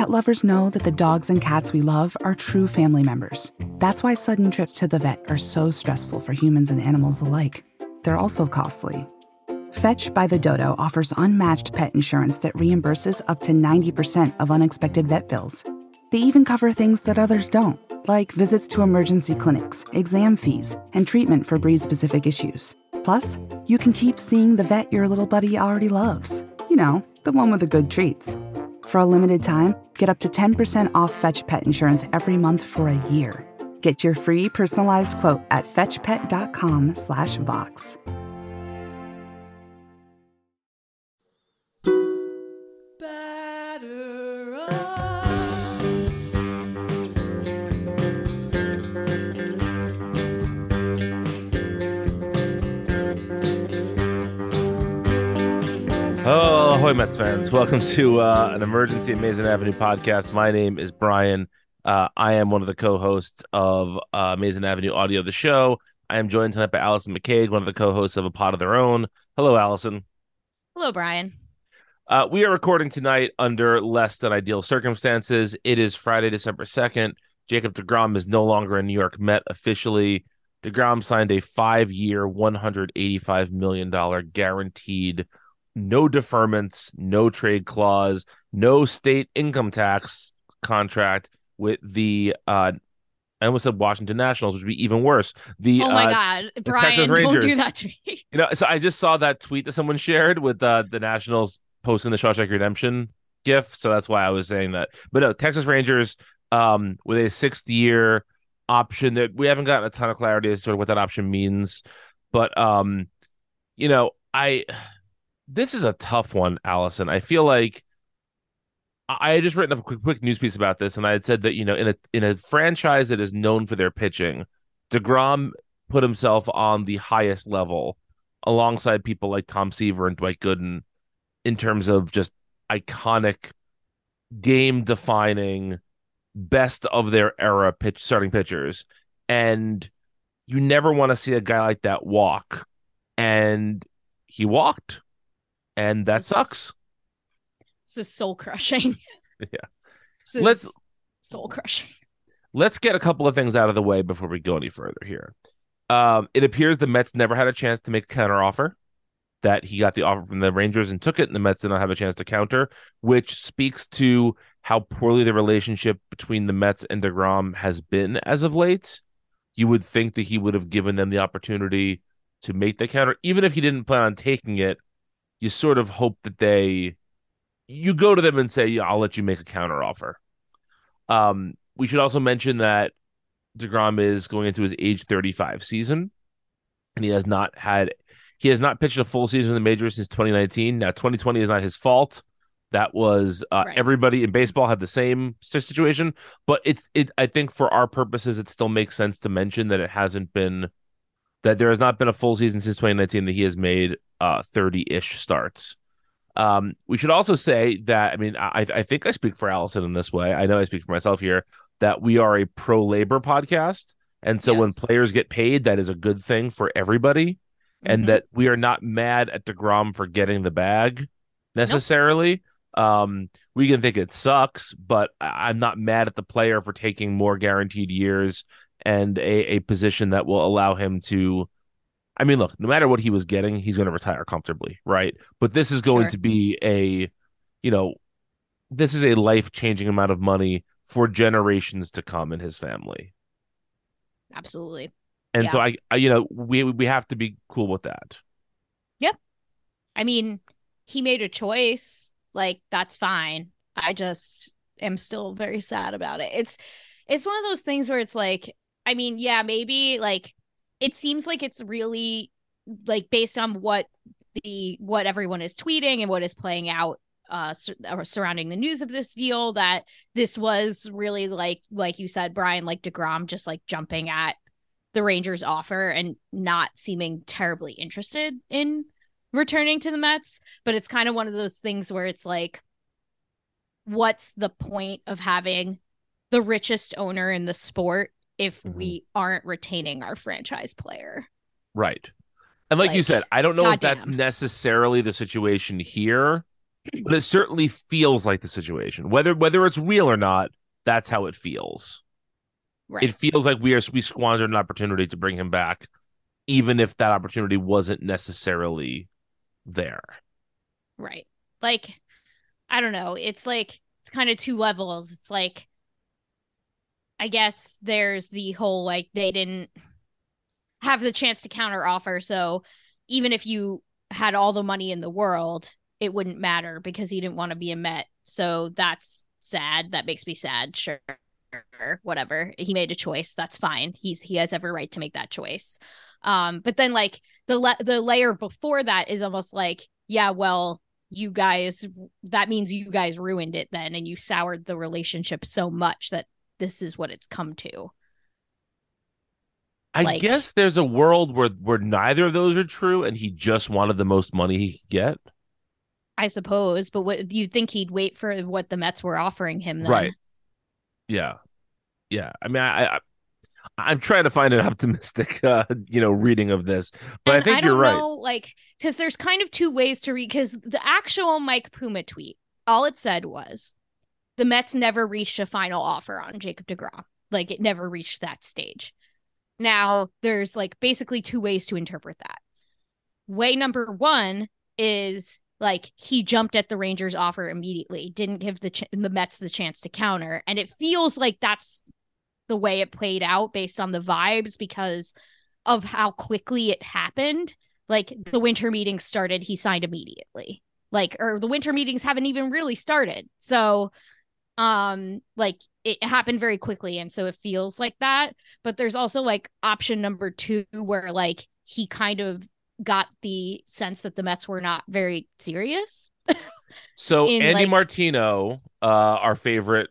Pet lovers know that the dogs and cats we love are true family members. That's why sudden trips to the vet are so stressful for humans and animals alike. They're also costly. Fetch by the Dodo offers unmatched pet insurance that reimburses up to 90% of unexpected vet bills. They even cover things that others don't, like visits to emergency clinics, exam fees, and treatment for breed-specific issues. Plus, you can keep seeing the vet your little buddy already loves. You know, the one with the good treats. For a limited time, get up to 10% off Fetch Pet Insurance every month for a year. Get your free personalized quote at fetchpet.com/Vox. Oh, ahoy, Mets fans. Welcome to an Emergency at Mason Avenue podcast. My name is Brian. I am one of the co-hosts of Mason Avenue Audio, the show. I am joined tonight by Allison McCaig, one of the co-hosts of A Pod of Their Own. Hello, Allison. Hello, Brian. We are recording tonight under less than ideal circumstances. It is Friday, December 2nd. Jacob deGrom is no longer a New York Met officially. deGrom signed a 5-year, $185 million guaranteed, no deferments, no trade clause, no state income tax contract with the I almost said Washington Nationals, which would be even worse. Oh my God, Brian, don't do that to me. You know, so I just saw that tweet that someone shared with the Nationals posting the Shawshank Redemption gif, so that's why I was saying that. But no, Texas Rangers with a 6th-year option that we haven't gotten a ton of clarity as to sort of what that option means. But you know, this is a tough one, Allison. I feel like I had just written up a quick news piece about this, and I had said that, you know, in a franchise that is known for their pitching, deGrom put himself on the highest level alongside people like Tom Seaver and Dwight Gooden in terms of just iconic, game-defining, best of their era starting pitchers. And you never want to see a guy like that walk. And he walked. And that sucks. This is soul crushing. Yeah. Let's soul crushing. Let's get a couple of things out of the way before we go any further here. It appears the Mets never had a chance to make a counteroffer, that he got the offer from the Rangers and took it, and the Mets did not have a chance to counter, which speaks to how poorly the relationship between the Mets and deGrom has been as of late. You would think that he would have given them the opportunity to make the counter, even if he didn't plan on taking it. You sort of hope that you go to them and say, yeah, I'll let you make a counter offer. We should also mention that deGrom is going into his age 35 season, and he has not pitched a full season in the majors since 2019. Now, 2020 is not his fault. That was Right. Everybody in baseball had the same situation, but I think for our purposes, it still makes sense to mention that that there has not been a full season since 2019 that he has made 30-ish starts. We should also say that, I mean, I think I speak for Allison in this way. I know I speak for myself here, that we are a pro-labor podcast. And so when players get paid, that is a good thing for everybody. And that we are not mad at deGrom for getting the bag necessarily. Nope. We can think it sucks, but I'm not mad at the player for taking more guaranteed years and a position that will allow him to, I mean, look, no matter what he was getting, he's going to retire comfortably, right? But this is going to be this is a life-changing amount of money for generations to come in his family. Absolutely. And so we have to be cool with that. Yep. I mean, he made a choice. Like, that's fine. I just am still very sad about it. It's one of those things where it's like, I mean, yeah, maybe like it seems like it's really like based on what everyone is tweeting and what is playing out surrounding the news of this deal, that this was really like you said, Brian, like deGrom just like jumping at the Rangers offer and not seeming terribly interested in returning to the Mets. But it's kind of one of those things where it's like, what's the point of having the richest owner in the sport if we aren't retaining our franchise player? Right. And like you said, I don't know if that's necessarily the situation here, but it certainly feels like the situation. Whether it's real or not, that's how it feels. It Right. feels like we squandered an opportunity to bring him back, even if that opportunity wasn't necessarily there. Right. Like, I don't know. It's kind of two levels. It's like, I guess there's the whole like they didn't have the chance to counter offer. So even if you had all the money in the world, it wouldn't matter because he didn't want to be a Met. So that's sad. That makes me sad. Sure. Whatever. He made a choice. That's fine. He has every right to make that choice. But then like the layer before that is almost like, yeah, well, you guys, that means you guys ruined it then and you soured the relationship so much that this is what it's come to. I Like, guess there's a world where neither of those are true, and he just wanted the most money he could get. I suppose, but what do you think he'd wait for what the Mets were offering him Right. then? Yeah. Yeah. I mean, I'm trying to find an optimistic, reading of this, but I And think I you're don't right. know, like, because there's kind of two ways to read, because the actual Mike Puma tweet, all it said was the Mets never reached a final offer on Jacob DeGrom. Like, it never reached that stage. Now, there's like basically two ways to interpret that. Way number one is like he jumped at the Rangers offer immediately, didn't give the Mets the chance to counter. And it feels like that's the way it played out based on the vibes because of how quickly it happened. Like the winter meetings started, he signed immediately. Like, or the winter meetings haven't even really started. So, like it happened very quickly. And so it feels like that. But there's also like option number two where like he kind of got the sense that the Mets were not very serious So in Andy like Martino, our favorite,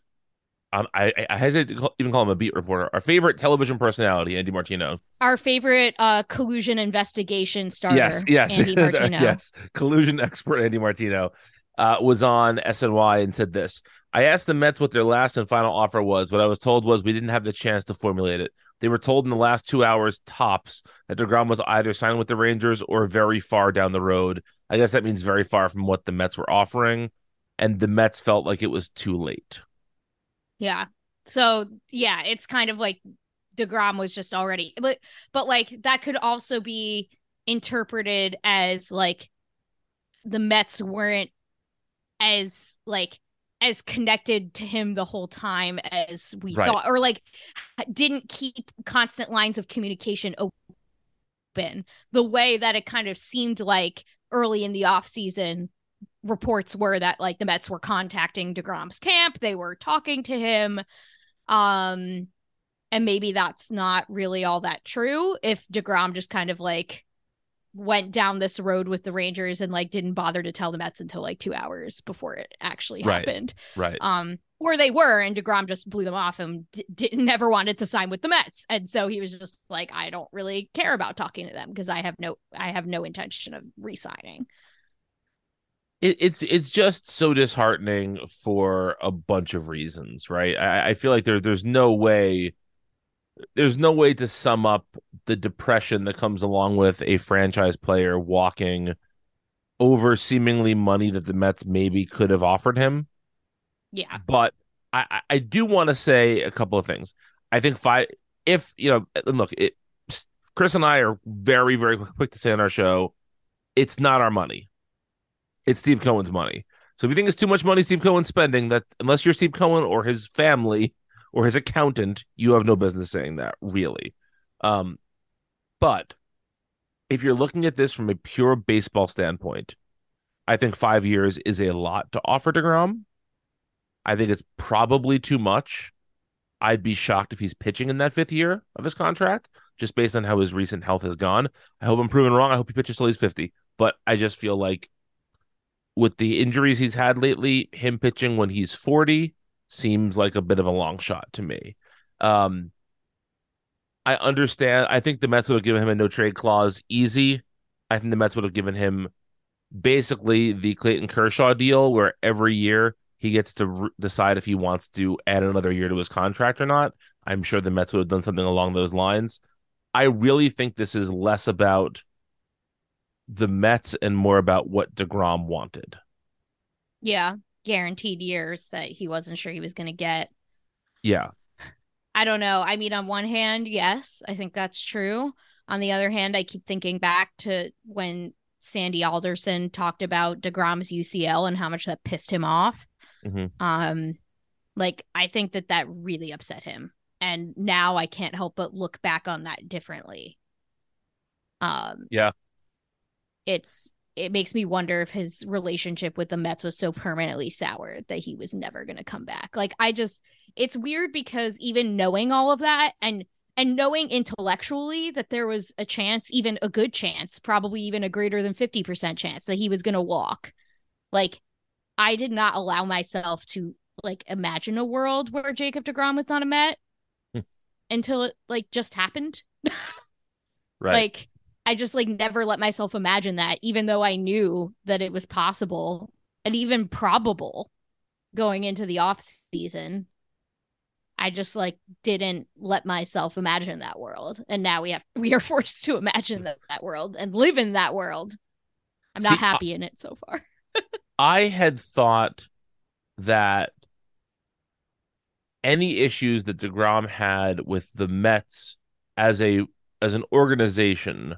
I hesitate to even call him a beat reporter, our favorite television personality, Andy Martino. our favorite collusion investigation Yes, starter, yes, Andy Martino. yes. Collusion expert Andy Martino was on SNY and said this. I asked the Mets what their last and final offer was. What I was told was we didn't have the chance to formulate it. They were told in the last 2 hours tops that DeGrom was either signed with the Rangers or very far down the road. I guess that means very far from what the Mets were offering. And the Mets felt like it was too late. Yeah. So yeah, it's kind of like DeGrom was just already, but like that could also be interpreted as like the Mets weren't as like as connected to him the whole time as we Right. thought, or like didn't keep constant lines of communication open the way that it kind of seemed like early in the offseason. Reports were that like the Mets were contacting DeGrom's camp, they were talking to him. Um, and maybe that's not really all that true if DeGrom just kind of like went down this road with the Rangers and like didn't bother to tell the Mets until like 2 hours before it actually Right. happened. Right. Or they were, and DeGrom just blew them off and never wanted to sign with the Mets, and so he was just like, I don't really care about talking to them because I have no intention of re-signing. It's just so disheartening for a bunch of reasons, right? I feel like there's no way to sum up the depression that comes along with a franchise player walking over seemingly money that the Mets maybe could have offered him. Yeah. But I do want to say a couple of things. I think if look, Chris and I are very, very quick to say on our show, it's not our money. It's Steve Cohen's money. So if you think it's too much money Steve Cohen's spending, that unless you're Steve Cohen or his family or his accountant, you have no business saying that, really. But if you're looking at this from a pure baseball standpoint, I think 5 years is a lot to offer DeGrom. I think it's probably too much. I'd be shocked if he's pitching in that fifth year of his contract, just based on how his recent health has gone. I hope I'm proven wrong. I hope he pitches till he's 50. But I just feel like with the injuries he's had lately, him pitching when he's 40 seems like a bit of a long shot to me. I understand. I think the Mets would have given him a no trade clause easy. I think the Mets would have given him basically the Clayton Kershaw deal, where every year he gets to decide if he wants to add another year to his contract or not. I'm sure the Mets would have done something along those lines. I really think this is less about the Mets and more about what DeGrom wanted. Yeah, guaranteed years that he wasn't sure he was going to get. Yeah. I don't know. I mean, on one hand, yes, I think that's true. On the other hand, I keep thinking back to when Sandy Alderson talked about DeGrom's UCL and how much that pissed him off. Mm-hmm. Like, I think that really upset him. And now I can't help but look back on that differently. Yeah. It makes me wonder if his relationship with the Mets was so permanently soured that he was never going to come back. Like, it's weird because even knowing all of that and knowing intellectually that there was a chance, even a good chance, probably even a greater than 50% chance that he was going to walk. Like, I did not allow myself to like imagine a world where Jacob deGrom was not a Met until it like just happened. Right. Like, I just like never let myself imagine that, even though I knew that it was possible and even probable going into the off season. I just like didn't let myself imagine that world. And now we are forced to imagine that world and live in that world. I'm not happy in it so far. I had thought that any issues that DeGrom had with the Mets as an organization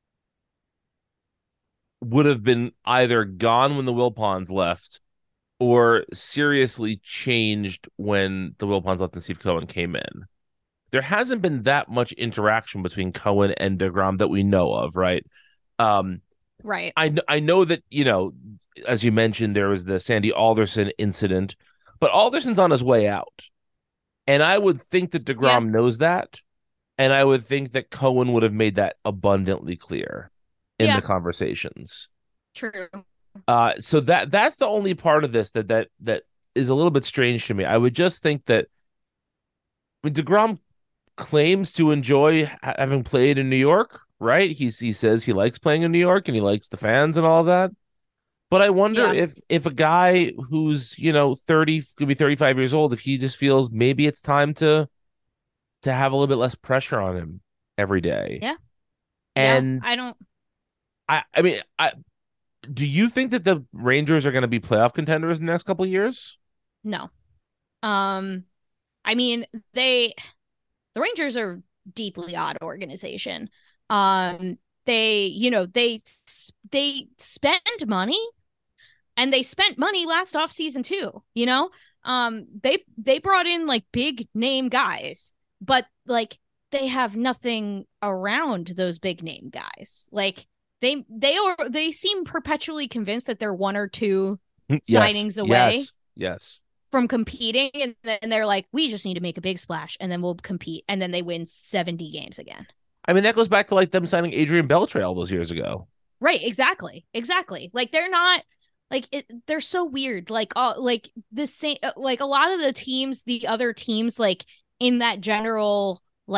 would have been either gone when the Wilpons left or seriously changed when the Wilpons left and Steve Cohen came in. There hasn't been that much interaction between Cohen and DeGrom that we know of, right? Right. I know that, as you mentioned, there was the Sandy Alderson incident, but Alderson's on his way out. And I would think that DeGrom knows that. And I would think that Cohen would have made that abundantly clear in the conversations. True. So that's the only part of this that is a little bit strange to me. I would just think that DeGrom claims to enjoy having played in New York, right? He says he likes playing in New York and he likes the fans and all that. But I wonder if a guy who's 30 could be 35 years old, if he just feels maybe it's time to have a little bit less pressure on him every day. Yeah. And I don't. I mean, do you think that the Rangers are going to be playoff contenders in the next couple of years? No. I mean, the Rangers are a deeply odd organization. They spend money, and they spent money last offseason too, they brought in like big name guys, but like they have nothing around those big name guys. Like they seem perpetually convinced that they're one or two signings away. Yes. From competing, and then they're like, we just need to make a big splash and then we'll compete, and then they win 70 games again. I mean, that goes back to like them signing Adrian Beltre all those years ago. Right, exactly. Like they're not like they're so weird. Like like the same, like a lot of the other teams, like in that general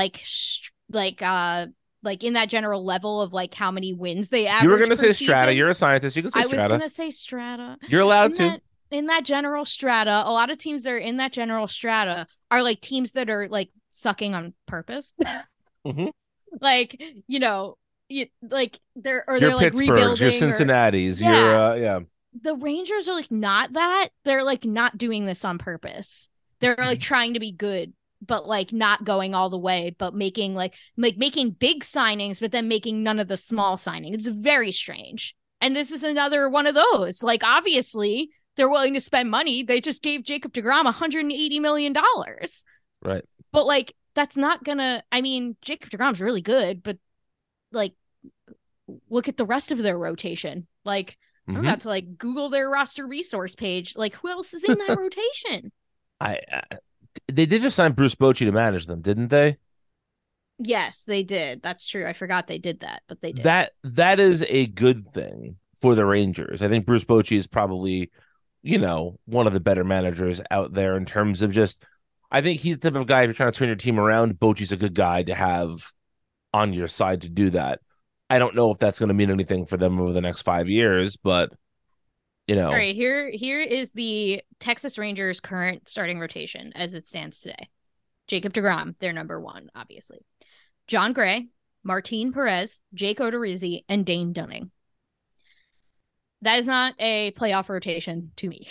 in that general level of like how many wins they average. You were going to say season. strata. You're a scientist. You can say strata. I was going to say strata. You're allowed to. In that general strata, a lot of teams that are in that general strata are like teams that are like sucking on purpose. Mm-hmm. Like, they're like Pittsburghs, rebuilding. Your Cincinnati's. The Rangers are like not that. They're like not doing this on purpose. They're like trying to be good, but like not going all the way, but making making big signings, but then making none of the small signings. It's very strange. And this is another one of those. Like, obviously, they're willing to spend money. They just gave Jacob deGrom $180 million. Right. But like, that's not gonna, I mean, Jacob deGrom's really good, but like, look at the rest of their rotation. Like, I'm about to like Google their roster resource page. Like, who else is in that rotation? They did just sign Bruce Bochy to manage them, didn't they? Yes, they did. That's true. I forgot they did that, but they did. That is a good thing for the Rangers. I think Bruce Bochy is probably, one of the better managers out there in terms of just, I think he's the type of guy, if you're trying to turn your team around, Bochy's a good guy to have on your side to do that. I don't know if that's going to mean anything for them over the next 5 years, but, All right, here is the Texas Rangers' current starting rotation as it stands today. Jacob deGrom, their number one, obviously. John Gray, Martin Perez, Jake Odorizzi, and Dane Dunning. That is not a playoff rotation to me.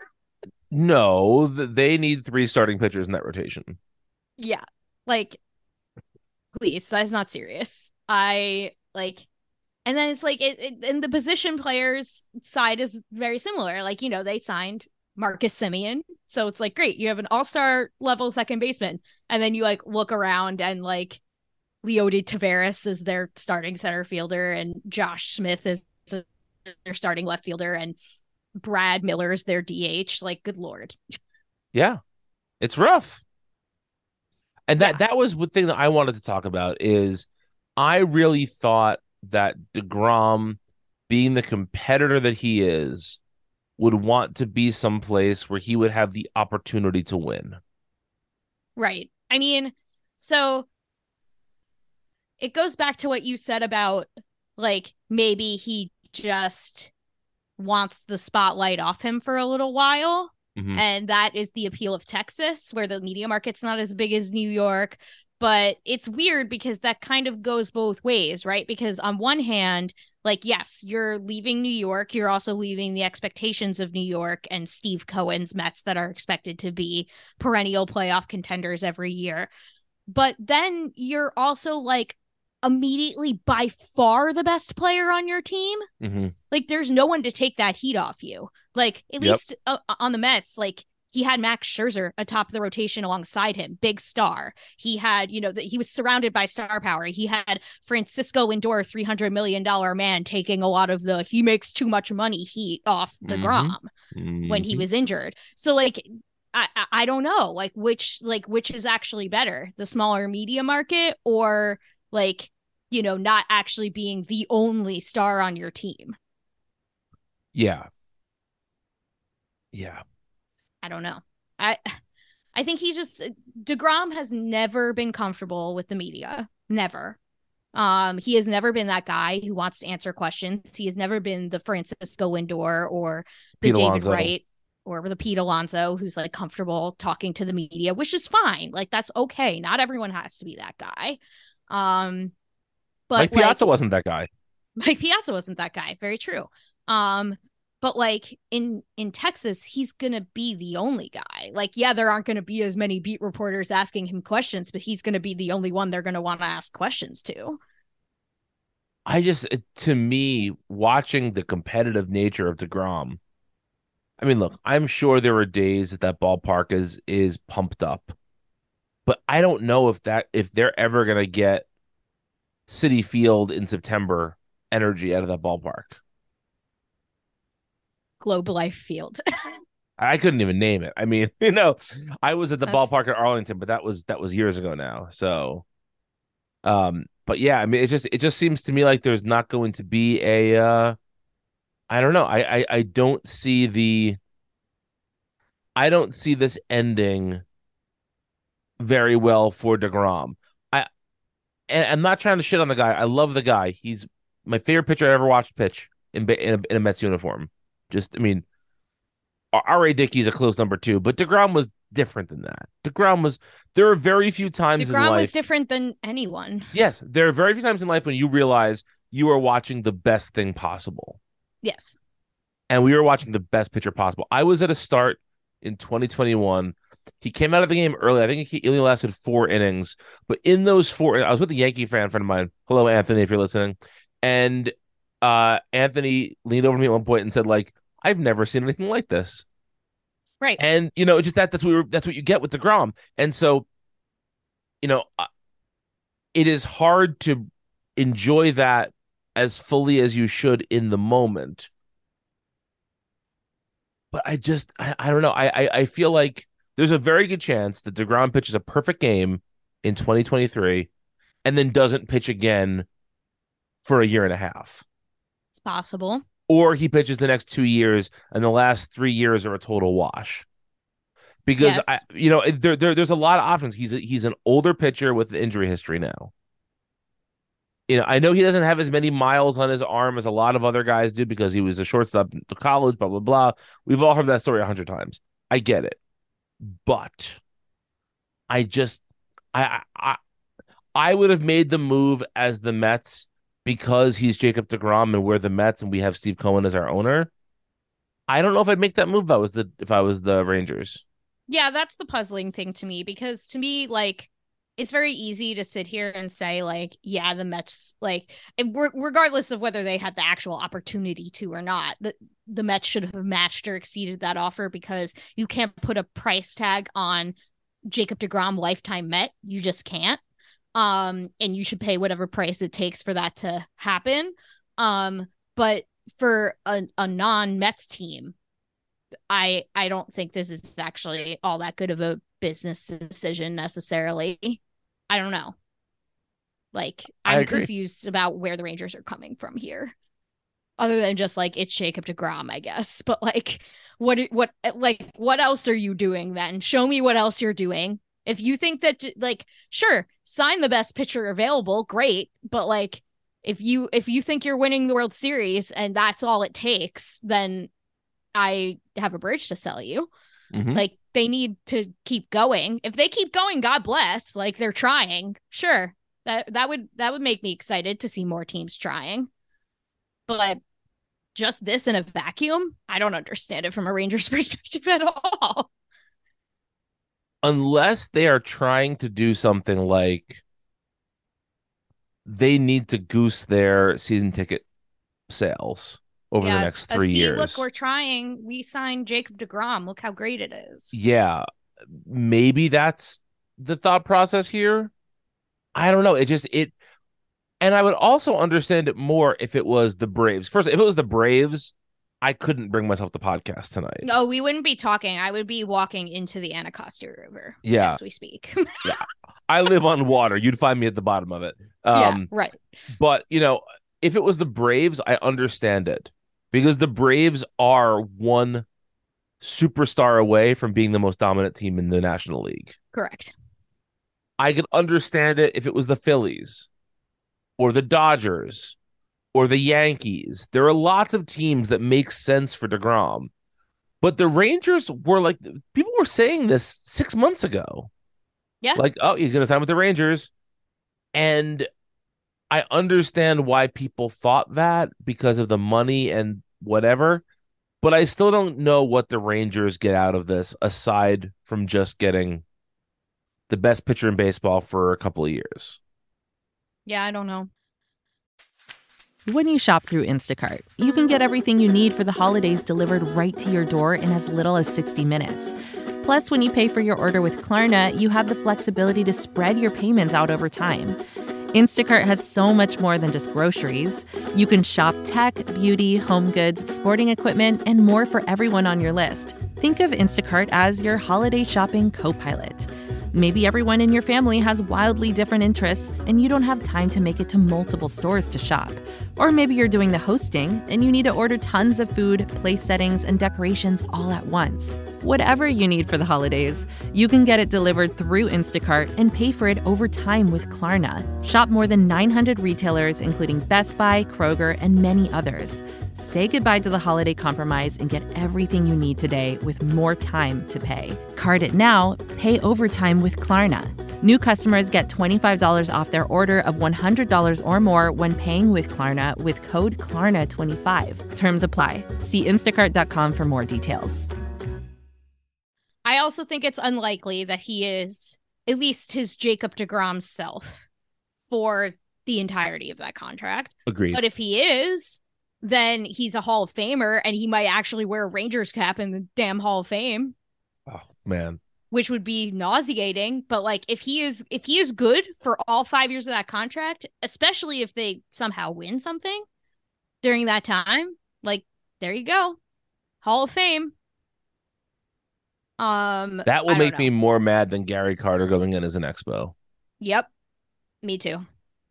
No, they need 3 starting pitchers in that rotation. Yeah. Like, please, that's not serious. I like, and then it's like, and the position players side is very similar. Like, they signed Marcus Semien. So it's like, great, you have an all-star level second baseman. And then you like look around and like Leody Taveras is their starting center fielder and Josh Smith is their starting left fielder and Brad Miller's their DH. Like, good Lord. Yeah, it's rough. And Yeah. that was the thing that I wanted to talk about is I really thought that DeGrom, being the competitor that he is, would want to be someplace where he would have the opportunity to win. Right. I mean, so it goes back to what you said about like maybe he just wants the spotlight off him for a little while. Mm-hmm. And that is the appeal of Texas, where the media market's not as big as New York. But it's weird because that kind of goes both ways, right? Because on one hand, like, yes, you're leaving New York. You're also leaving the expectations of New York and Steve Cohen's Mets that are expected to be perennial playoff contenders every year. But then you're also like immediately by far the best player on your team. Mm-hmm. Like, there's no one to take that heat off you. Like, at least on the Mets, like, he had Max Scherzer atop the rotation alongside him, big star. He had, he was surrounded by star power. He had Francisco Lindor, $300 million man, taking a lot of the he makes too much money heat off DeGrom when he was injured. So, like, I don't know, like, which is actually better, the smaller media market or like, not actually being the only star on your team. Yeah. I don't know. I think DeGrom has never been comfortable with the media. Never. He has never been that guy who wants to answer questions. He has never been the Francisco Lindor or the Pete David Alonso. Wright or the Pete Alonso who's like comfortable talking to the media, which is fine. Like, that's okay. Not everyone has to be that guy. But Mike Piazza wasn't that guy. Mike Piazza wasn't that guy. Very true. But like in Texas, he's going to be the only guy. Like, yeah, there aren't going to be as many beat reporters asking him questions, but he's going to be the only one they're going to want to ask questions to. To me, watching the competitive nature of DeGrom, I mean, look, I'm sure there are days that ballpark is pumped up, but I don't know if they're ever going to get Citi Field in September energy out of that ballpark. Globe Life Field. I couldn't even name it. I mean, I was at the ballpark at Arlington, but that was years ago now. So, but yeah, I mean, it just seems to me like there's not going to be a, I don't know. I don't see this ending very well for DeGrom. I'm not trying to shit on the guy. I love the guy. He's my favorite pitcher I ever watched pitch in a Mets uniform. Just, I mean, R.A. Dickey's a close number 2, but DeGrom was different than that. There are very few times in life. DeGrom was different than anyone. Yes, there are very few times in life when you realize you are watching the best thing possible. Yes. And we were watching the best pitcher possible. I was at a start in 2021. He came out of the game early. I think he only lasted 4 innings. But in those 4, I was with a Yankee friend of mine. Hello, Anthony, if you're listening. And Anthony leaned over to me at one point and said, like, I've never seen anything like this. Right. And, just that's what you get with DeGrom. And so, it is hard to enjoy that as fully as you should in the moment. But I don't know. I feel like there's a very good chance that DeGrom pitches a perfect game in 2023 and then doesn't pitch again for a year and a half. It's possible. Or he pitches the next 2 years and the last 3 years are a total wash. Because, yes. There's a lot of options. He's an older pitcher with injury history now. I know he doesn't have as many miles on his arm as a lot of other guys do because he was a shortstop in college, blah, blah, blah. We've all heard that story 100 times. I get it. But I would have made the move as the Mets because he's Jacob deGrom and we're the Mets and we have Steve Cohen as our owner, I don't know if I'd make that move if I was the Rangers. Yeah, that's the puzzling thing to me, because to me, like, it's very easy to sit here and say, like, yeah, the Mets, like, regardless of whether they had the actual opportunity to or not, the Mets should have matched or exceeded that offer, because you can't put a price tag on Jacob deGrom lifetime Met. You just can't. And you should pay whatever price it takes for that to happen. But for a non-Mets team, I don't think this is actually all that good of a business decision necessarily. I don't know. Like, I'm confused about where the Rangers are coming from here. Other than just like, it's Jacob deGrom, I guess. But like, what else are you doing then? Show me what else you're doing. If you think that, like, sure, sign the best pitcher available, great. But like, if you think you're winning the World Series and that's all it takes, then I have a bridge to sell you. Mm-hmm. Like, they need to keep going. If they keep going, God bless. Like, they're trying. Sure. That would make me excited to see more teams trying. But just this in a vacuum, I don't understand it from a Rangers perspective at all. Unless they are trying to do something like they need to goose their season ticket sales over the next 3 years. Look, we're trying. We signed Jacob deGrom. Look how great it is. Yeah, maybe that's the thought process here. I don't know. And I would also understand it more if it was the Braves. First, if it was the Braves, I couldn't bring myself to podcast tonight. No, we wouldn't be talking. I would be walking into the Anacostia River as we speak. Yeah. I live on water. You'd find me at the bottom of it. Yeah, right. But, if it was the Braves, I understand it. Because the Braves are one superstar away from being the most dominant team in the National League. Correct. I could understand it if it was the Phillies or the Dodgers or the Yankees. There are lots of teams that make sense for deGrom. But the Rangers were like, people were saying this 6 months ago. Yeah. Like, oh, he's going to sign with the Rangers. And I understand why people thought that because of the money and whatever, but I still don't know what the Rangers get out of this aside from just getting the best pitcher in baseball for a couple of years. Yeah, I don't know. When you shop through Instacart, you can get everything you need for the holidays delivered right to your door in as little as 60 minutes. Plus, when you pay for your order with Klarna, you have the flexibility to spread your payments out over time. Instacart has so much more than just groceries. You can shop tech, beauty, home goods, sporting equipment, and more for everyone on your list. Think of Instacart as your holiday shopping co-pilot. Maybe everyone in your family has wildly different interests and you don't have time to make it to multiple stores to shop. Or maybe you're doing the hosting and you need to order tons of food, place settings, and decorations all at once. Whatever you need for the holidays, you can get it delivered through Instacart and pay for it over time with Klarna. Shop more than 900 retailers, including Best Buy, Kroger, and many others. Say goodbye to the holiday compromise and get everything you need today with more time to pay. Card it now, pay overtime with Klarna. New customers get $25 off their order of $100 or more when paying with Klarna with code KLARNA25. Terms apply. See instacart.com for more details. I also think it's unlikely that he is at least his Jacob deGrom self for the entirety of that contract. Agreed. But if he is, then he's a Hall of Famer and he might actually wear a Rangers cap in the damn Hall of Fame. Oh, man. Which would be nauseating. But like, if he is good for all 5 years of that contract, especially if they somehow win something during that time, like, there you go. Hall of Fame. That will make me more mad than Gary Carter going in as an Expo. Yep. Me too.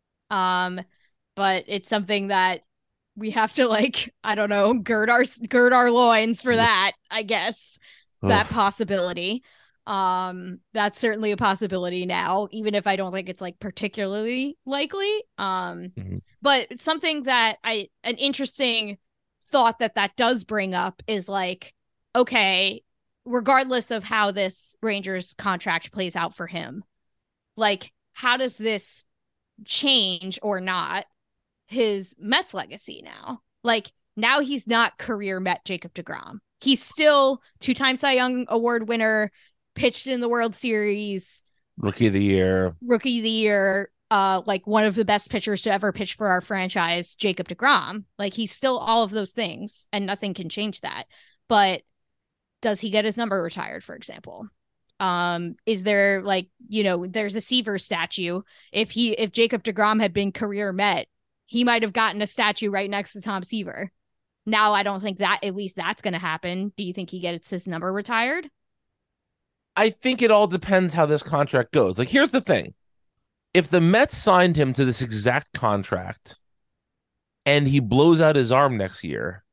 But it's something that we have to, like, I don't know, gird our loins for that, I guess. That possibility. That's certainly a possibility now, even if I don't think it's like particularly likely. But something that an interesting thought that does bring up is like, okay, regardless of how this Rangers contract plays out for him, like, how does this change or not his Mets legacy now. Like, now he's not career Met Jacob deGrom. He's still 2-time Cy Young Award winner, pitched in the World Series, Rookie of the Year, like one of the best pitchers to ever pitch for our franchise, Jacob deGrom. Like, he's still all of those things, and nothing can change that. But does he get his number retired, for example? Is there, like, there's a Seaver statue. If Jacob deGrom had been career Met, he might have gotten a statue right next to Tom Seaver. Now, I don't think that at least that's going to happen. Do you think he gets his number retired? I think it all depends how this contract goes. Like, here's the thing. If the Mets signed him to this exact contract and he blows out his arm next year,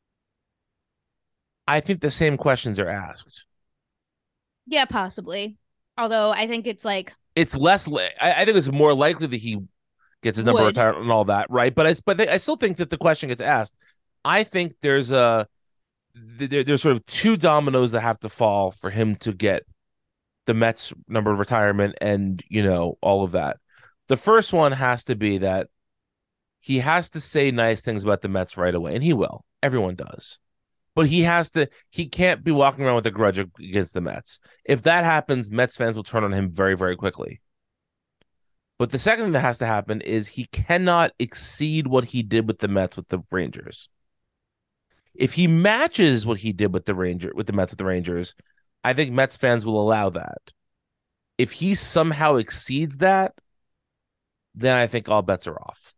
I think the same questions are asked. Yeah, possibly. Although I think it's like... It's less... I think it's more likely that he gets his number retired and all that, right? But I still think that the question gets asked. I think there's sort of two dominoes that have to fall for him to get the Mets number of retirement and, all of that. The first one has to be that he has to say nice things about the Mets right away, and he will. Everyone does. But he can't be walking around with a grudge against the Mets. If that happens, Mets fans will turn on him very, very quickly. But the second thing that has to happen is he cannot exceed what he did with the Mets with the Rangers. If he matches what he did with the Mets with the Rangers, I think Mets fans will allow that. If he somehow exceeds that, then I think all bets are off.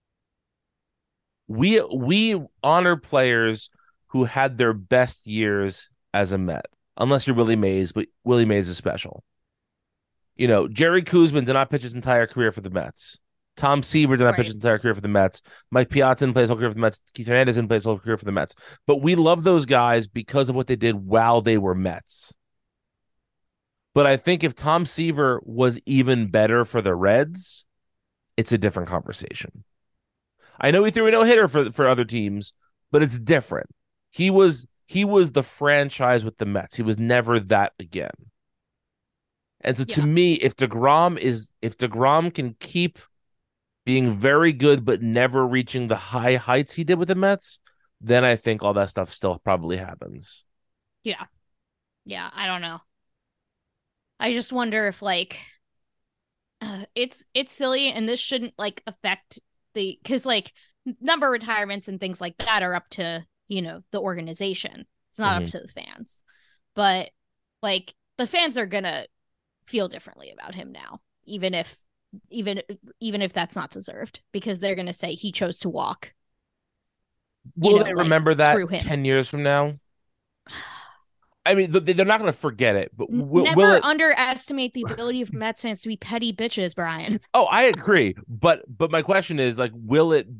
We honor players who had their best years as a Met, unless you're Willie Mays, but Willie Mays is special. Jerry Koosman did not pitch his entire career for the Mets. Tom Seaver did not pitch his entire career for the Mets. Mike Piazza didn't play his whole career for the Mets. Keith Hernandez didn't play his whole career for the Mets. But we love those guys because of what they did while they were Mets. But I think if Tom Seaver was even better for the Reds, it's a different conversation. I know he threw a no-hitter for other teams, but it's different. He was the franchise with the Mets. He was never that again. And so to me, if DeGrom can keep being very good but never reaching the high heights he did with the Mets, then I think all that stuff still probably happens. Yeah. Yeah, I don't know. I just wonder if, like, it's silly, and this shouldn't, like, affect because, like, number retirements and things like that are up to, the organization. It's not up to the fans. But, like, the fans are gonna feel differently about him now, even if that's not deserved, because they're gonna say he chose to walk. Will they remember that 10 years from now? I mean, they're not going to forget it, but never underestimate the ability of Mets fans to be petty bitches, Brian. Oh, I agree, but my question is, like, will it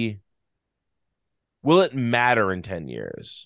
matter in 10 years?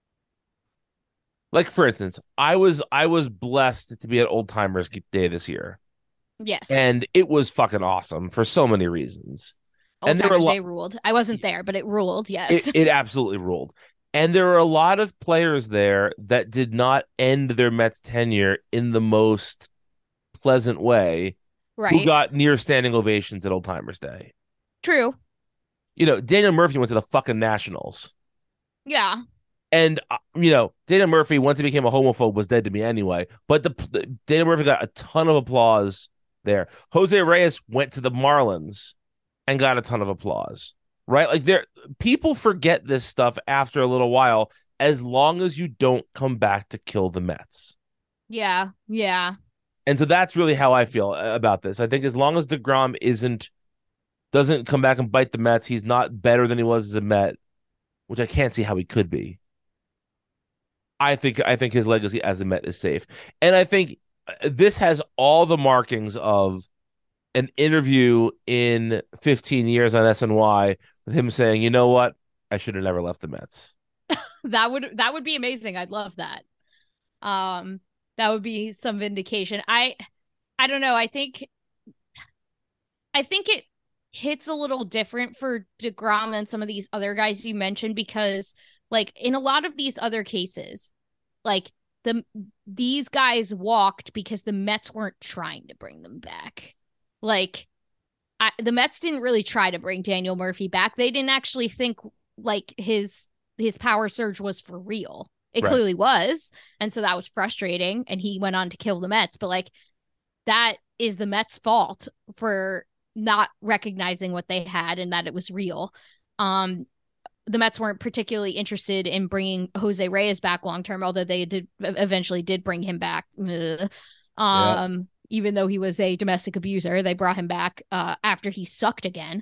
Like, for instance, I was blessed to be at Old Timers Day this year. Yes, and it was fucking awesome for so many reasons. Old Timers Day ruled. I wasn't there, but it ruled. Yes, it absolutely ruled. And there were a lot of players there that did not end their Mets tenure in the most pleasant way, right? Who got near standing ovations at Old Timers Day. True. Daniel Murphy went to the fucking Nationals. Yeah. And, Daniel Murphy, once he became a homophobe, was dead to me anyway. But Daniel Murphy got a ton of applause there. Jose Reyes went to the Marlins and got a ton of applause. Right? Like, people forget this stuff after a little while, as long as you don't come back to kill the Mets. Yeah, yeah. And so that's really how I feel about this. I think as long as DeGrom doesn't come back and bite the Mets, he's not better than he was as a Met, which I can't see how he could be. I think his legacy as a Met is safe. And I think this has all the markings of an interview in 15 years on SNY with him saying, "You know what? I should have never left the Mets." That would be amazing. I'd love that. That would be some vindication. I don't know. I think it hits a little different for DeGrom than some of these other guys you mentioned, because, like, in a lot of these other cases, like, these guys walked because the Mets weren't trying to bring them back. Like, the Mets didn't really try to bring Daniel Murphy back. They didn't actually think like his power surge was for real. It Right. clearly was, and so that was frustrating. And he went on to kill the Mets, but like that is the Mets' fault for not recognizing what they had and that it was real. The Mets weren't particularly interested in bringing Jose Reyes back long term, although they eventually did bring him back. Even though he was a domestic abuser, they brought him back after he sucked again.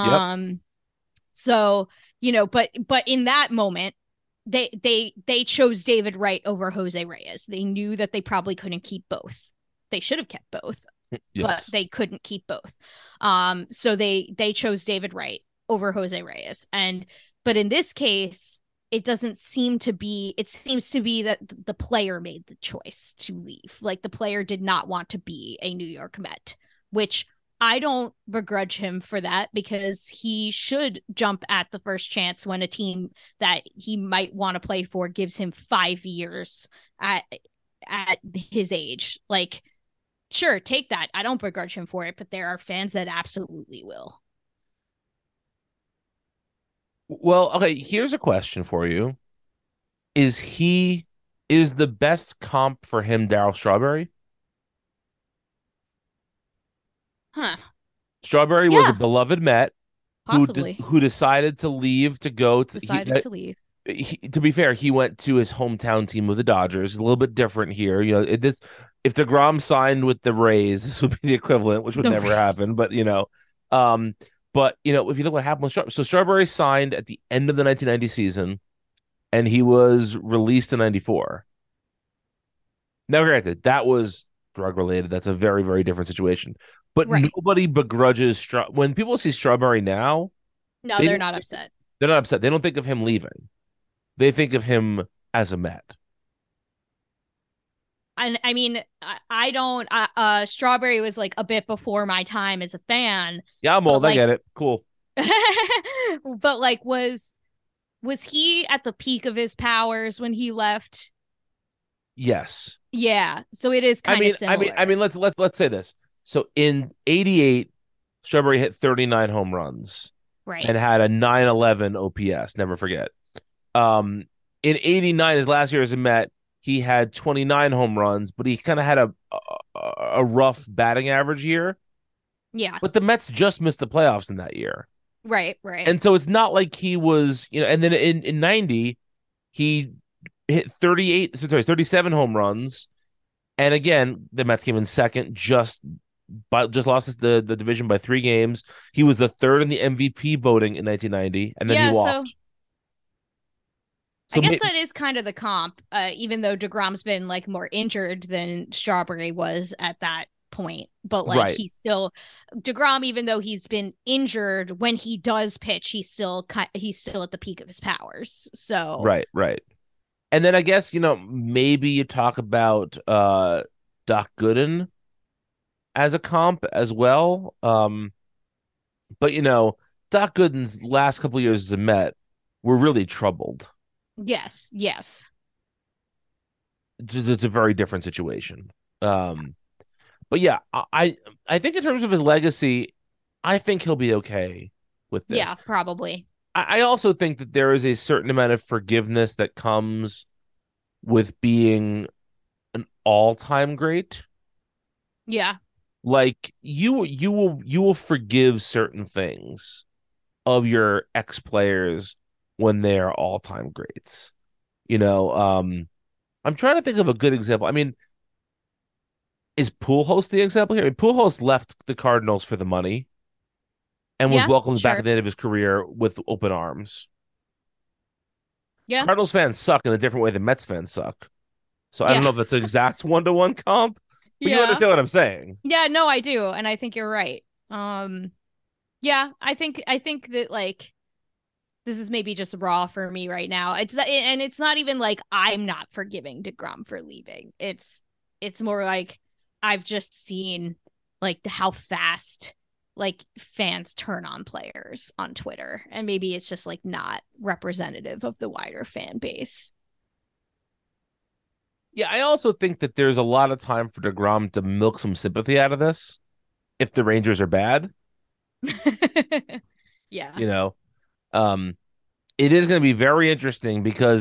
So, but in that moment, they chose David Wright over Jose Reyes. They knew that they probably couldn't keep both. They should have kept both, but they couldn't keep both. So they chose David Wright over Jose Reyes. But in this case, it seems to be that the player made the choice to leave. Like the player did not want to be a New York Met, which I don't begrudge him for that, because he should jump at the first chance when a team that he might want to play for gives him 5 years at his age. Like, sure, take that. I don't begrudge him for it, but there are fans that absolutely will. Well, okay, here's a question for you. Is the best comp for him Darryl Strawberry? Huh. Strawberry was a beloved Met Possibly. who decided to leave to go to to leave. To be fair, he went to his hometown team with the Dodgers. It's a little bit different here. If DeGrom signed with the Rays, this would be the equivalent, which would never happen. But if you look what happened with Strawberry, so Strawberry signed at the end of the 1990 season, and he was released in 94. Now, granted, that was drug related. That's a very, very different situation. But nobody begrudges when people see Strawberry now. No, they're not upset. They're not upset. They don't think of him leaving. They think of him as a Met. And I mean, I don't. Strawberry was like a bit before my time as a fan. Yeah, I'm old. I get it. Cool. But like, was he at the peak of his powers when he left? Yes. Yeah. So it is kind of similar. I mean, let's say this. So in 88, Strawberry hit 39 home runs, right, and had a 911 OPS. Never forget. In 89, his last year as a Met, he had 29 home runs, but he kind of had a rough batting average year. Yeah. But the Mets just missed the playoffs in that year. Right. And so it's not like he was, and then in 90, he hit 37 home runs. And again, the Mets came in second, just lost the division by 3 games. He was the third in the MVP voting in 1990, and then he walked. So I guess that is kind of the comp, even though DeGrom's been like more injured than Strawberry was at that point. But like he's still DeGrom, even though he's been injured, when he does pitch, he's still at the peak of his powers. So right. And then I guess maybe you talk about Doc Gooden as a comp as well. But Doc Gooden's last couple of years as a Met were really troubled. Yes. It's a very different situation. But yeah, I think in terms of his legacy, I think he'll be okay with this. Yeah, probably. I also think that there is a certain amount of forgiveness that comes with being an all-time great. Yeah. Like you will forgive certain things of your ex-players when they are all-time greats. I'm trying to think of a good example. I mean, is Pujols the example here? I mean, Pujols left the Cardinals for the money and was welcomed back at the end of his career with open arms. Yeah. Cardinals fans suck in a different way than Mets fans suck. So I don't know if that's an exact 1-to-1 comp, but you understand what I'm saying. Yeah, no, I do. And I think you're right. Yeah, I think that like this is maybe just raw for me right now. It's not even like I'm not forgiving DeGrom for leaving. It's more like I've just seen like how fast like fans turn on players on Twitter, and maybe it's just like not representative of the wider fan base. Yeah, I also think that there's a lot of time for DeGrom to milk some sympathy out of this if the Rangers are bad. Yeah. You know, um, it is going to be very interesting because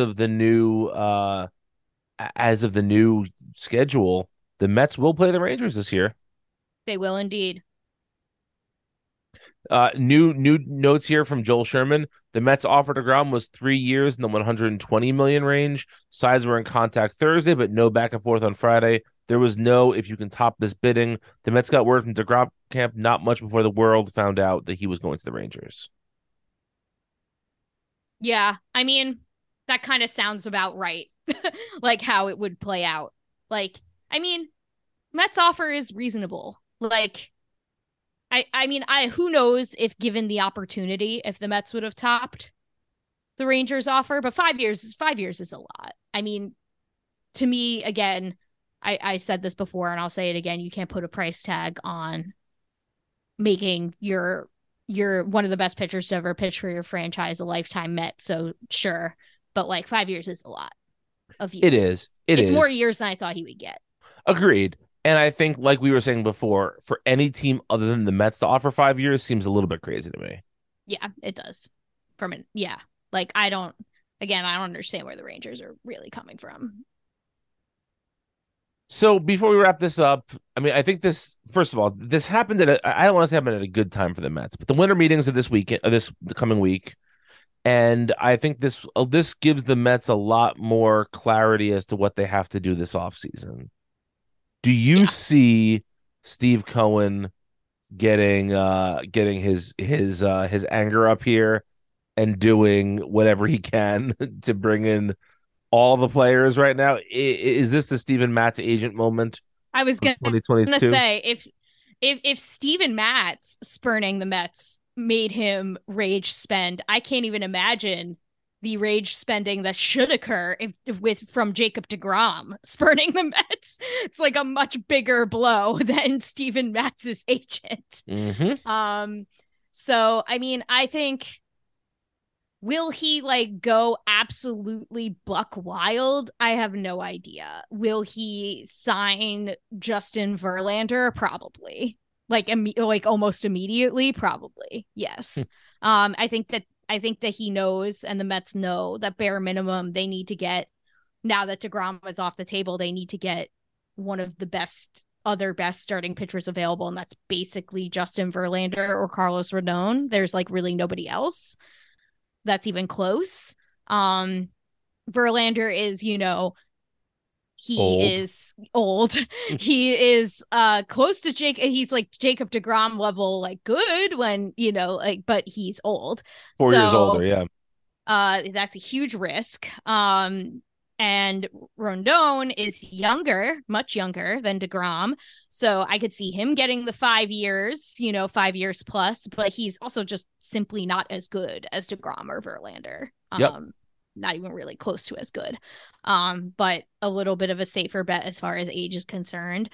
as of the new schedule, the Mets will play the Rangers this year. They will indeed. New notes here from Joel Sherman. The Mets offer to DeGrom was 3 years in the 120 million range. Sides were in contact Thursday, but no back and forth on Friday. There was no if you can top this bidding. The Mets got word from DeGrom camp not much before the world found out that he was going to the Rangers. Yeah. I mean, that kind of sounds about right. Like how it would play out. Like, I mean, Mets offer is reasonable. Like, I mean, who knows if given the opportunity, if the Mets would have topped the Rangers offer, but 5 years is a lot. I mean, to me, again, I said this before and I'll say it again, you can't put a price tag on making your one of the best pitchers to ever pitch for your franchise a lifetime Met. So sure. But like 5 years is a lot of years. It is. It's more years than I thought he would get. Agreed. And I think, like we were saying before, for any team other than the Mets to offer 5 years seems a little bit crazy to me. Yeah, it does. Yeah. Like, I don't understand where the Rangers are really coming from. So before we wrap this up, I mean, I think first of all, this happened I don't want to say happened at a good time for the Mets, but the winter meetings of the coming week. And I think this gives the Mets a lot more clarity as to what they have to do this offseason. Do you see Steve Cohen getting his anger up here and doing whatever he can to bring in all the players right now? Is this the Steven Matz agent moment? I was gonna say if Steven Matz spurning the Mets made him rage spend, I can't even imagine the rage spending that should occur from Jacob deGrom spurning the Mets. It's like a much bigger blow than Steven Matz's agent. Mm-hmm. So I mean, I think, will he like go absolutely buck wild? I have no idea. Will he sign Justin Verlander? Probably. Like almost immediately, probably. Yes. I think that he knows, and the Mets know, that bare minimum they need to get, now that deGrom is off the table, they need to get one of the other best starting pitchers available, and that's basically Justin Verlander or Carlos Rodon. There's like really nobody else that's even close. Verlander is, is old. He is close to Jake. He's like Jacob deGrom level, like good when, but he's old. 4 years older, yeah. That's a huge risk. And Rondon is younger, much younger than deGrom. So I could see him getting the 5 years, 5 years plus, but he's also just simply not as good as deGrom or Verlander. Yep. Not even really close to as good. But a little bit of a safer bet as far as age is concerned.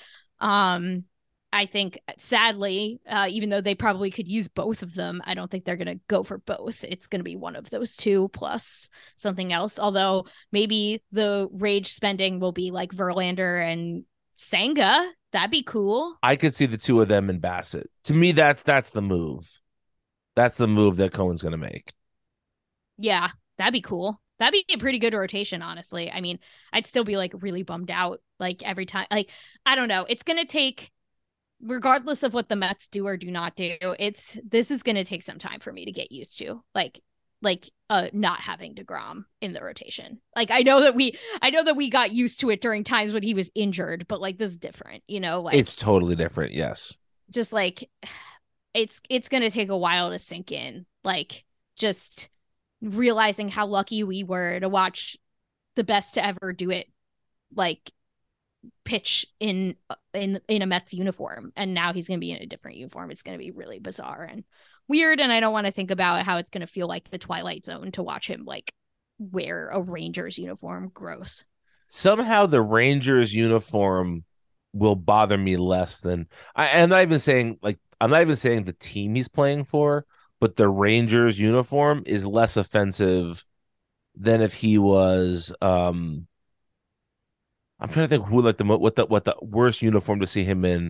I think, sadly, even though they probably could use both of them, I don't think they're going to go for both. It's going to be one of those two plus something else. Although maybe the rage spending will be like Verlander and Senga. That'd be cool. I could see the two of them in Bassett. To me, that's the move. That's the move that Cohen's going to make. Yeah, that'd be cool. That'd be a pretty good rotation, honestly. I mean, I'd still be like really bummed out like every time. Like, I don't know. It's going to take, regardless of what the Mets do or do not do, this is going to take some time for me to get used to, like not having deGrom in the rotation. Like, I know that we got used to it during times when he was injured, but like this is different, like it's totally different. Yes. Just like it's going to take a while to sink in, like just realizing how lucky we were to watch the best to ever do it, like pitch in a Mets uniform, and now he's going to be in a different uniform. It's going to be really bizarre and weird, and I don't want to think about how it's going to feel like the Twilight Zone to watch him like wear a Rangers uniform. Gross. Somehow the Rangers uniform will bother me less than I'm not even saying the team he's playing for, but the Rangers uniform is less offensive than if he was I'm trying to think who like what the worst uniform to see him in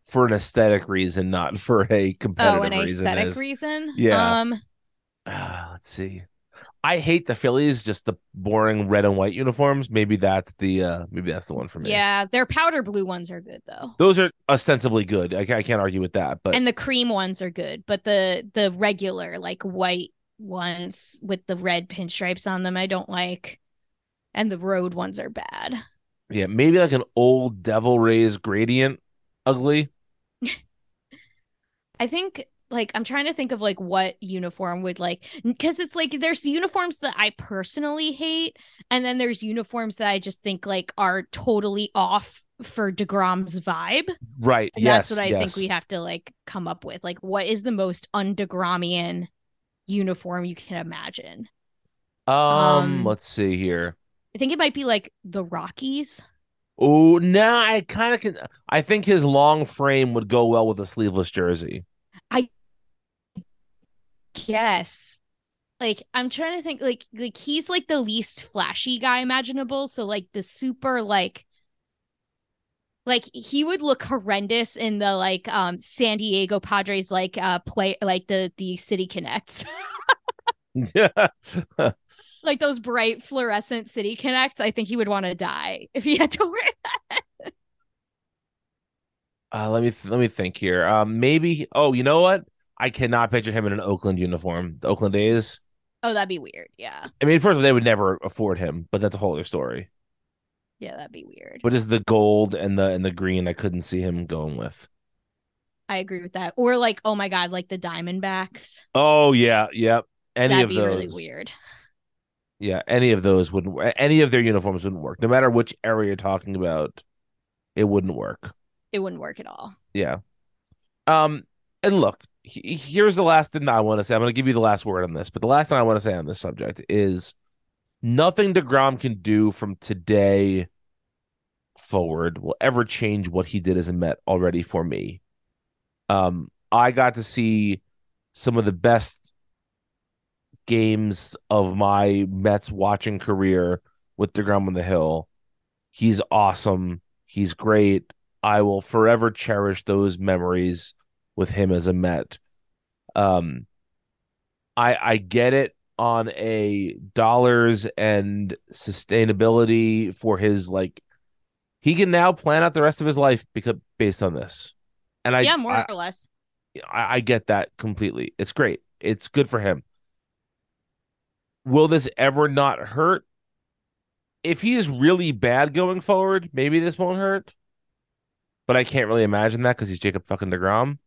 for an aesthetic reason, not for a competitive an reason. aesthetic reason. Yeah. Let's see. I hate the Phillies, just the boring red and white uniforms. Maybe that's the one for me. Yeah, their powder blue ones are good though. Those are ostensibly good. I can't argue with that. But and the cream ones are good, but the regular like white ones with the red pinstripes on them I don't like, and the road ones are bad. Yeah, maybe like an old Devil Rays gradient, ugly. I think like I'm trying to think of like what uniform would like, because it's like there's uniforms that I personally hate, and then there's uniforms that I just think like are totally off for DeGrom's vibe. Right. And yes. that's what I think we have to like come up with. Like, what is the most un-DeGromian uniform you can imagine? Let's see here. I think it might be like the Rockies. Oh, no, I kind of can. I think his long frame would go well with a sleeveless jersey. I guess. Like, I'm trying to think. Like he's like the least flashy guy imaginable. So like the super like he would look horrendous in the like San Diego Padres like play like the City Connects. Yeah. Like those bright fluorescent City Connects. I think he would want to die if he had to wear that. Let me think here. Maybe. Oh, you know what? I cannot picture him in an Oakland uniform. The Oakland A's. Oh, that'd be weird. Yeah. I mean, first of all, they would never afford him, but that's a whole other story. Yeah, that'd be weird. But just the gold and the green, I couldn't see him going with. I agree with that. Or like, oh my God, like the Diamondbacks. Oh yeah, yep. That'd be really weird. Yeah, any of those wouldn't. Any of their uniforms wouldn't work. No matter which area you're talking about, it wouldn't work. It wouldn't work at all. Yeah. And look, here's the last thing that I want to say. I'm going to give you the last word on this, but the last thing I want to say on this subject is nothing DeGrom can do from today forward will ever change what he did as a Met already for me. I got to see some of the best games of my Mets watching career with DeGrom on the Hill. He's awesome. He's great. I will forever cherish those memories with him as a Met. I get it on a dollars and sustainability for his like he can now plan out the rest of his life because based on this. And more or less. I get that completely. It's great. It's good for him. Will this ever not hurt? If he is really bad going forward, maybe this won't hurt. But I can't really imagine that because he's Jacob fucking DeGrom.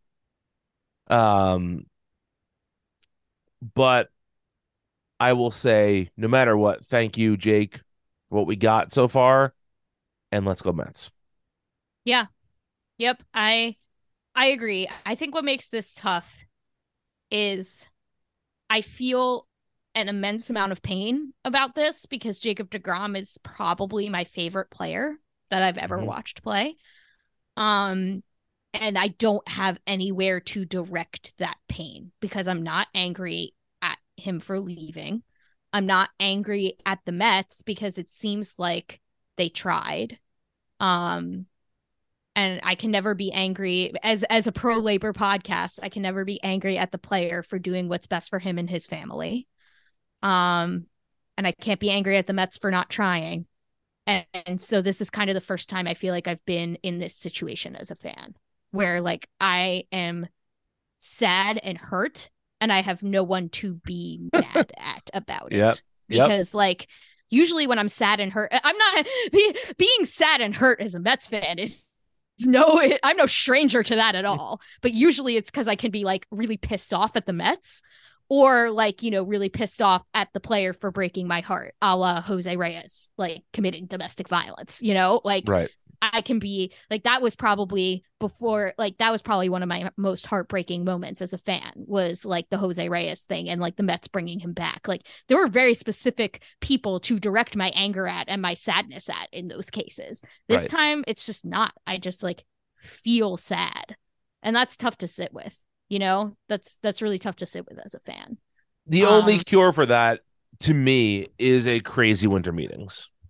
But I will say, no matter what, thank you, Jake, for what we got so far. And let's go Mets. Yeah. Yep. I agree. I think what makes this tough is I feel an immense amount of pain about this because Jacob DeGrom is probably my favorite player that I've ever watched play. And I don't have anywhere to direct that pain because I'm not angry at him for leaving. I'm not angry at the Mets because it seems like they tried. And I can never be angry as a pro labor podcast. I can never be angry at the player for doing what's best for him and his family. And I can't be angry at the Mets for not trying. And so this is kind of the first time I feel like I've been in this situation as a fan where like I am sad and hurt and I have no one to be mad at about it. Because like usually when I'm sad and hurt, I'm not being sad and hurt as a Mets fan is I'm no stranger to that at all. But usually it's because I can be like really pissed off at the Mets or like, you know, really pissed off at the player for breaking my heart, a la Jose Reyes, like committing domestic violence, you know, like right. I can be like, that was probably one of my most heartbreaking moments as a fan was like the Jose Reyes thing and like the Mets bringing him back. Like there were very specific people to direct my anger at and my sadness at in those cases. This time it's just not, I just like feel sad and that's tough to sit with, you know, that's really tough to sit with as a fan. The only cure for that to me is a crazy winter meetings.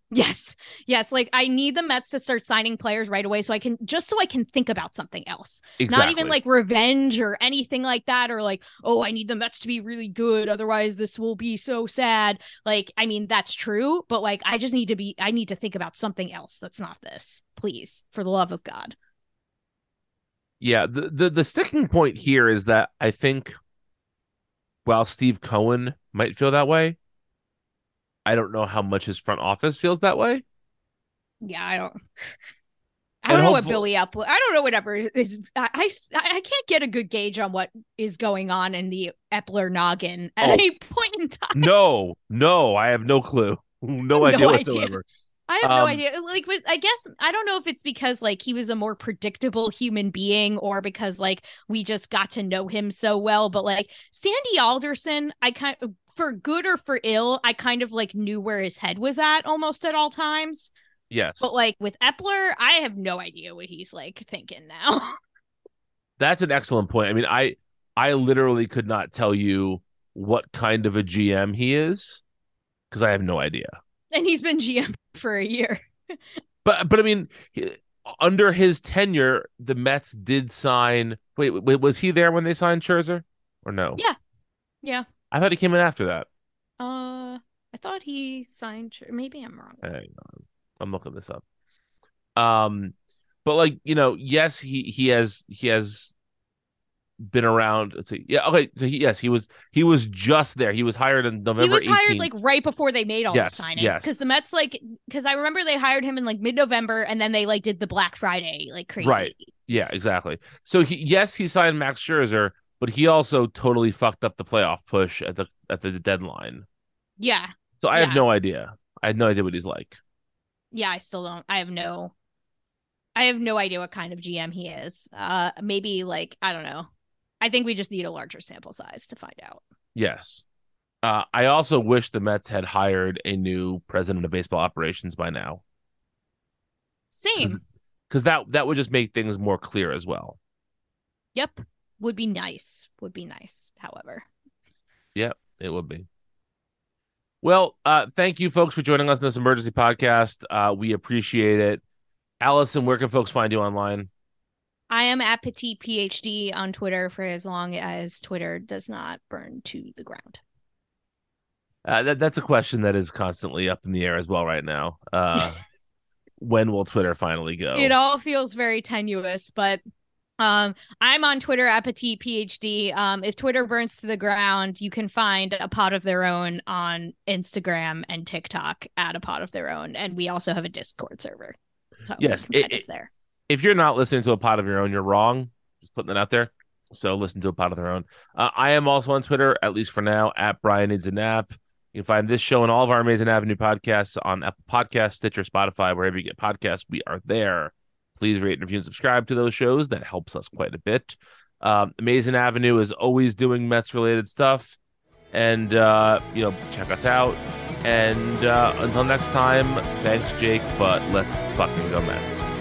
Yes. Yes. Like I need the Mets to start signing players right away so I can think about something else. Exactly. Not even like revenge or anything like that, or like, oh, I need the Mets to be really good. Otherwise this will be so sad. Like, I mean, that's true, but like I need to think about something else that's not this. Please, for the love of God. Yeah, the sticking point here is that I think while Steve Cohen might feel that way, I don't know how much his front office feels that way. Yeah, I don't know what Billy Epler. I don't know whatever is. I can't get a good gauge on what is going on in the Epler noggin at any point in time. No, I have no clue. No idea whatsoever. I have no idea. Like, I guess I don't know if it's because like he was a more predictable human being or because like we just got to know him so well. But like Sandy Alderson, I kind of, for good or for ill, I kind of like knew where his head was at almost at all times. Yes. But like with Epler, I have no idea what he's like thinking now. That's an excellent point. I mean, I literally could not tell you what kind of a GM he is because I have no idea. And he's been GM for a year. But I mean, under his tenure, the Mets did sign. Wait, was he there when they signed Scherzer or no? Yeah. I thought he came in after that. I thought he signed. Maybe I'm wrong. Hang on. I'm looking this up. But like, yes, he has been around. Let's see. Yeah, okay. So he was just there. He was hired in November. He was 18th. hired like right before they made all the signings. Because the Mets because I remember they hired him in like mid-November and then they like did the Black Friday like crazy. Right. Yeah, exactly. So he signed Max Scherzer, but he also totally fucked up the playoff push at the deadline. Yeah. So I have no idea. I had no idea what he's like. Yeah, I still don't. I have no idea what kind of GM he is. Maybe like, I don't know. I think we just need a larger sample size to find out. Yes. I also wish the Mets had hired a new president of baseball operations by now. Same. Because that would just make things more clear as well. Yep. Would be nice, however. Yep, it would be. Well, thank you folks for joining us in this emergency podcast. We appreciate it. Allison, where can folks find you online? I am at Petite PhD on Twitter for as long as Twitter does not burn to the ground. That's a question that is constantly up in the air as well right now. When will Twitter finally go? It all feels very tenuous, but I'm on Twitter at Petite PhD. If Twitter burns to the ground, you can find A Pod of Their Own on Instagram and TikTok at A Pod of Their Own. And we also have a Discord server. So yes, it's there. If you're not listening to A Pod of Your Own, you're wrong. Just putting that out there. So listen to A Pod of Their Own. I am also on Twitter, at least for now, at Brian Needs a Nap. You can find this show and all of our Amazing Avenue podcasts on Apple Podcasts, Stitcher, Spotify, wherever you get podcasts. We are there. Please rate, review, and subscribe to those shows. That helps us quite a bit. Amazing Avenue is always doing Mets-related stuff. And, check us out. And until next time, thanks, Jake, but let's fucking go Mets.